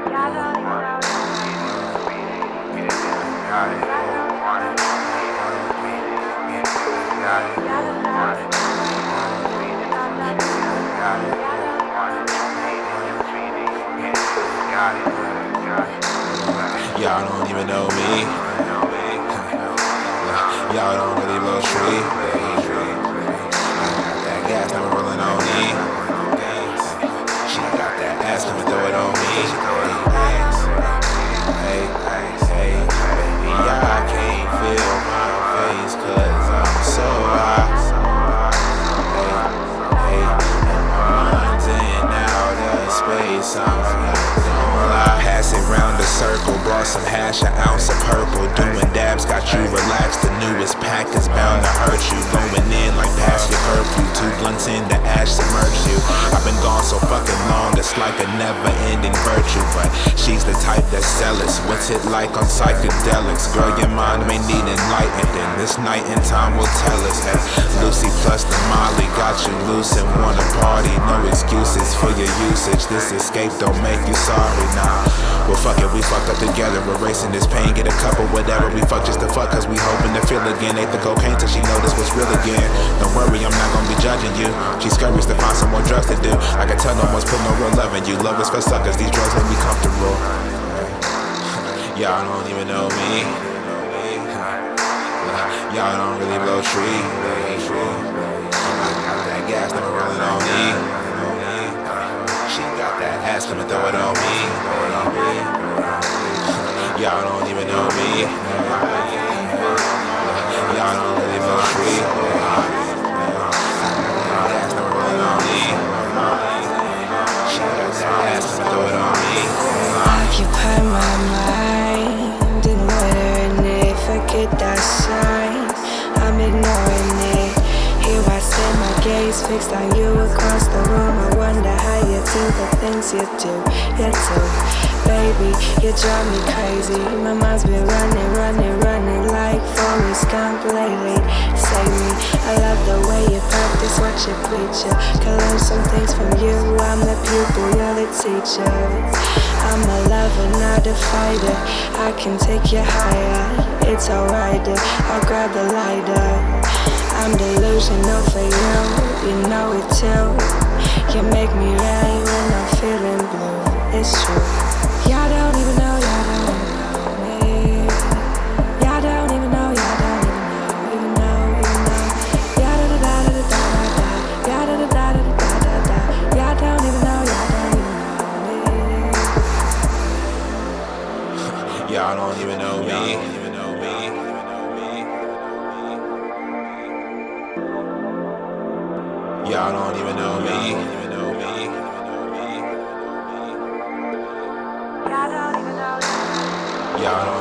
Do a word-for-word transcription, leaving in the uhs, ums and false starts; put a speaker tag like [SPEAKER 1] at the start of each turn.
[SPEAKER 1] Y'all don't even know me. Y'all don't really blow tree. I got that gas never rolling on me. She got that ass, come and throw it on me. Hey, hey, hey, baby, yeah, I can't feel my face 'cause I'm so high. Hey, hey, and my mind's in out of space. I'm not gonna lie. Pass it round the circle, brought some hash, an ounce of purple. Doing dabs, got you relaxed. The newest pack is bound to hurt you. Going in like past your curfew. Two blunts in the ash submerge you. I've been gone so fucking long, it's like a never-ending virtue. But she's the type that's zealous. What's it like on psychedelics? Girl, your mind may need enlightening. This night in time will tell us. Hey, Lucy plus the Molly got you loose and wanna party. No excuses for your usage. This escape don't make you sorry now. Well, fuck it, we fucked up together. Erasing this pain, get a couple, whatever. We fuck just to fuck, cause we hoping to feel again. Ate the cocaine till she notice what's real again. Don't worry, I'm not gonna be judging you. She scurries to find some more drugs to do. I can tell no one's put no real love in you. Love is for suckers, these drugs make me comfortable. Y'all don't even know me. Y'all don't really blow tree. I got that gas never rolling on me. She got that ass, come and throw it on me. Y'all don't even know me. Y'all don't really blow tree. Gas never rolling on me. She got that ass, come and throw it on me.
[SPEAKER 2] Occupy my mind, ignoring it, forget that sign. I'm ignoring it. Here I stand, my gaze fixed on you across the room. I wonder how you do the things you do. You do, baby, you drive me crazy. My mind's been running, running, running like Forrest Gump lately. Save me. I love the way you practice what you preach. Can learn some things from you. I'm the pupil, you're the teacher. I'm a lover, not a fighter. I can take you higher. It's alright, I'll grab the lighter. I'm delusional for you, you know it too. You make me right when I'm feeling blue. It's true. Y'all don't even know, y'all don't even know me. Y'all don't even know, y'all don't even know, even know, even know. Y'all da da da da da da da. Y'all da da da da da da da. Y'all don't even know, y'all don't even know me.
[SPEAKER 1] Y'all don't even know me. Y'all don't even know me. Y'all don't even know me. Y'all don't